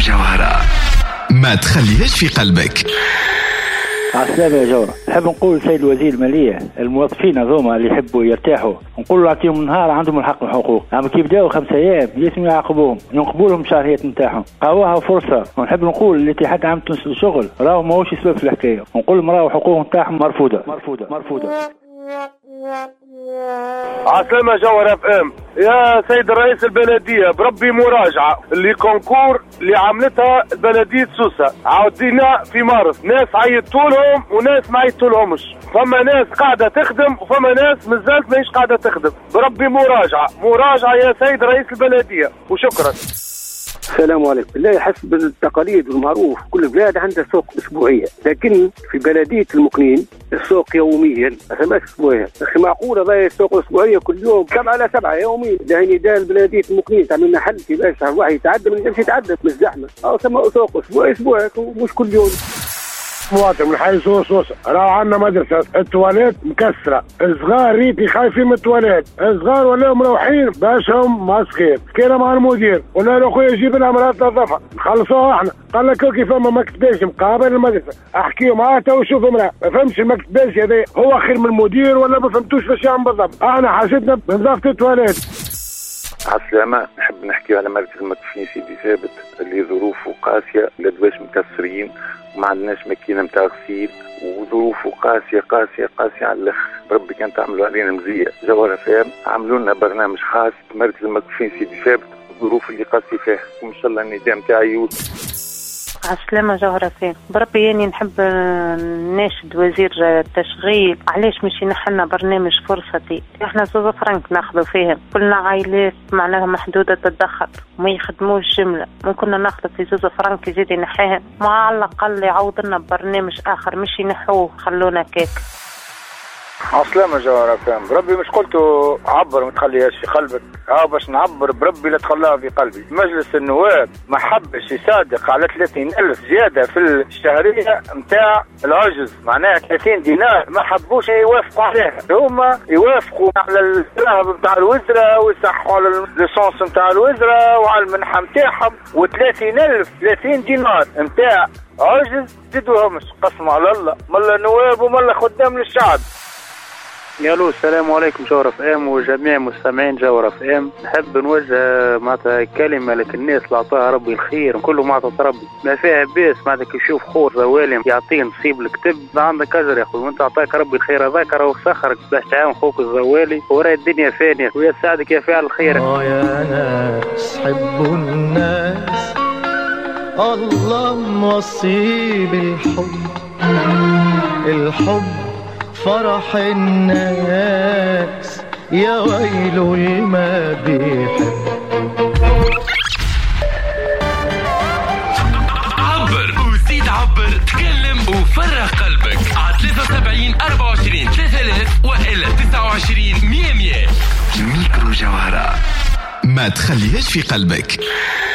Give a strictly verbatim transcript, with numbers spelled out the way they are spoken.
جوهرة ما تخليهاش في قلبك. عسلامة يا جورة. نحب نقول سيد وزير المالية الموظفين هذوما اللي يحبوا يرتاحوا نقول نعطيهم نهار عندهم الحق والحقوق، اما كي يبداو خمسة ايام يسموا يعاقبوهم ينقبوا لهم شهريات نتاعهم. قاوها فرصة. ونحب نقول الاتحاد عام تونس للشغل راهو ماهوش سبب في الحكاية، ونقول لهم راهو حقوقهم نتاعهم مرفوضة مرفوضة مرفوضة. عسلامة جوهرة اف ام. يا سيد الرئيس البلدية بربي مراجعة اللي كونكور اللي عملتها بلدية سوسة عاودينا في مارس، ناس عيطولهم وناس ما عيطولهمش، فما ناس قاعدة تخدم وفما ناس مازالت ماهيش قاعدة تخدم. بربي مراجعة مراجعة يا سيد رئيس البلدية وشكرا. السلام عليكم. لا حسب التقاليد والمعروف كل بلاد عندها سوق اسبوعيه، لكن في بلديه المقنين السوق يوميا ما اسبوعيا. اخي معقوله ضايع السوق اسبوعيه كل يوم كم على سبعه يوميا؟ يعني نداء بلديه المقنين تعمل لنا حل في باش شهر واحد يتعدى من يمشي يتعدى مش زحمه، او ثم سوق اسبوع اسبوع مش كل يوم. مواطن من حي سوسوس راه عندنا مدرسة التواليت مكسرة، الصغار ريتي خايفين من التواليت، الصغار ولاو مروحين باش هم ماسكين، كينا مع المدير قلنا له خويا جيب لنا مرات تنظفها نخلصوها احنا، قال لك كي فما مكتباش مقابل المدرسة احكيوا معاه تو شوف امرأة ما فهمش المكتباش هذا هو خير من المدير ولا ما فهمتوش باش يعمل بالضبط، احنا حاجتنا بنظافة التواليت. عسلامة. نحب نحكي على مركز المكفين سيدي ثابت اللي ظروفه قاسية، الأدواش مكسرين وما عندناش ماكينة متاع غسيل وظروفه قاسية قاسية قاسية على الأخ. ربي كان تعملوا علينا مزية. جوهرة فهم عملوا لنا برنامج خاص مركز المكفين سيدي ثابت الظروف اللي قاسي فيها، وإن شاء الله النداء متاعي يوصل. عسلامة جوهرة فين بربي. يعني نحب ناشد وزير التشغيل علاش مش ينحلنا برنامج فرصتي، احنا زوز فرنك ناخذوا فيهم، كلنا عائلات معناها محدودة الدخل وما يخدموش جملة، ممكن ناخذ في زوز فرنك يزيد ينحيهم، ما على الأقل يعوض لنا برنامج آخر مش ينحوه خلونا كيك. عسلامة جوهرة فهم بربي. مش قلتوا عبر ما تخليهاش في قلبك، اه باش نعبر بربي لا تخليها في قلبي. مجلس النواب ما حبش يصادق على ثلاثين ألف زيادة في الشهرية متاع العجز، معناها ثلاثين دينار ما حبوش يوافقوا عليها، هما يوافقوا على الذهب متاع الوزراء ويصحوا على الليسونس متاع الوزراء وعلى المنحة متاعهم، وثلاثين ألف ثلاثين دينار متاع عجز زيدوهمش. قسم على الله ملا نواب وملا خدام للشعب. يالو السلام عليكم جوهرة اف ام وجميع مستمعين جوهرة اف ام. نحب نوجه معناتها كلمة لك الناس اللي عطاها ربي الخير كله معناتها ربي ما فيها بيس معناتها كي يشوف خور زوالي يعطيه نصيب الكتب عندك اجر يا اخوي، وانت عطاك ربي الخير هذاك راهو سخرك باش تعاون خوك الزوالي وراي الدنيا فانية ويساعدك يا فعل الخير. اه يا ناس حبوا الناس الله موصي بالحب، الحب فرح الناس يا ويلو ما بيحب. عبر وزيد عبر تكلم وفرغ قلبك على ثلاثة وسبعين أربعة وعشرين ثلاثة آلاف وإلا تسعة وعشرين مية مية. ميكرو جوهرة ما تخليهاش في قلبك.